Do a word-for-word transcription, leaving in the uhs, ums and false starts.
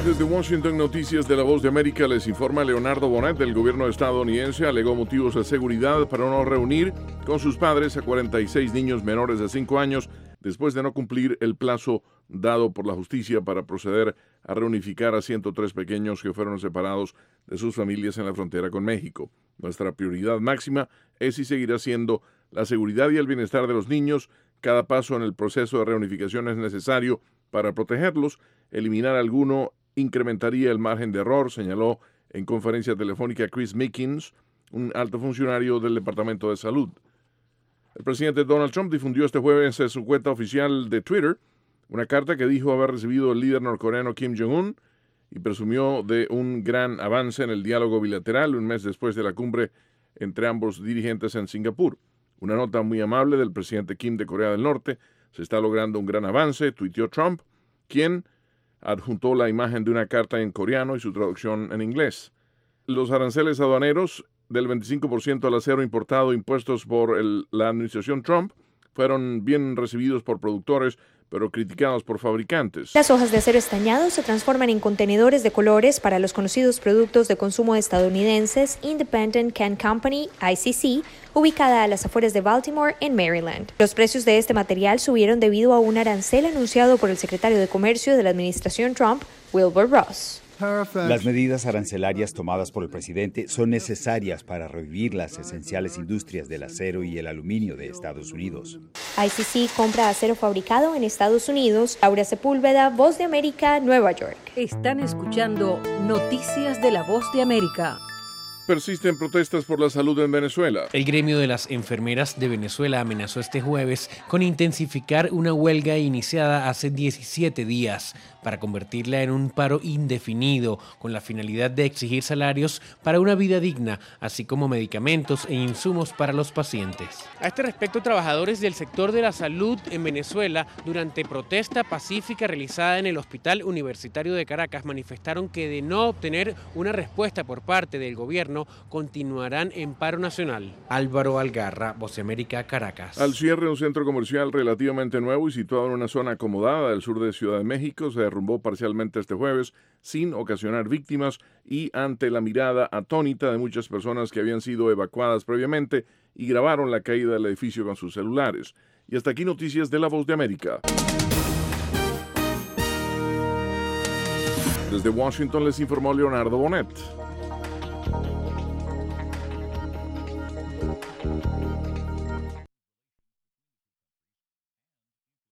Desde Washington, Noticias de la Voz de América, les informa Leonardo Bonet. El gobierno estadounidense alegó motivos de seguridad para no reunir con sus padres a cuarenta y seis niños menores de cinco años después de no cumplir el plazo dado por la justicia para proceder a reunificar a ciento tres pequeños que fueron separados de sus familias en la frontera con México. Nuestra prioridad máxima es y seguirá siendo la seguridad y el bienestar de los niños. Cada paso en el proceso de reunificación es necesario para protegerlos. Eliminar alguno incrementaría el margen de error, señaló en conferencia telefónica Chris Mickens, un alto funcionario del Departamento de Salud. El presidente Donald Trump difundió este jueves en su cuenta oficial de Twitter una carta que dijo haber recibido el líder norcoreano Kim Jong-un y presumió de un gran avance en el diálogo bilateral un mes después de la cumbre entre ambos dirigentes en Singapur. Una nota muy amable del presidente Kim de Corea del Norte. Se está logrando un gran avance, tuiteó Trump, quien adjuntó la imagen de una carta en coreano y su traducción en inglés. Los aranceles aduaneros del veinticinco por ciento al acero importado impuestos por el, la administración Trump fueron bien recibidos por productores, pero criticados por fabricantes. Las hojas de acero estañado se transforman en contenedores de colores para los conocidos productos de consumo estadounidenses Independent Can Company, I C C, ubicada a las afueras de Baltimore, en Maryland. Los precios de este material subieron debido a un arancel anunciado por el secretario de Comercio de la administración Trump, Wilbur Ross. Las medidas arancelarias tomadas por el presidente son necesarias para revivir las esenciales industrias del acero y el aluminio de Estados Unidos. I C C compra acero fabricado en Estados Unidos. Laura Sepúlveda, Voz de América, Nueva York. Están escuchando Noticias de la Voz de América. Persisten protestas por la salud en Venezuela. El gremio de las enfermeras de Venezuela amenazó este jueves con intensificar una huelga iniciada hace diecisiete días para convertirla en un paro indefinido con la finalidad de exigir salarios para una vida digna, así como medicamentos e insumos para los pacientes. A este respecto, trabajadores del sector de la salud en Venezuela, durante protesta pacífica realizada en el Hospital Universitario de Caracas, manifestaron que de no obtener una respuesta por parte del gobierno, continuarán en paro nacional. Álvaro Algarra, Voz de América, Caracas. Al cierre de un centro comercial relativamente nuevo y situado en una zona acomodada del sur de Ciudad de México, se derrumbó parcialmente este jueves sin ocasionar víctimas y ante la mirada atónita de muchas personas que habían sido evacuadas previamente y grabaron la caída del edificio con sus celulares. Y hasta aquí Noticias de la Voz de América. Desde Washington les informó Leonardo Bonet.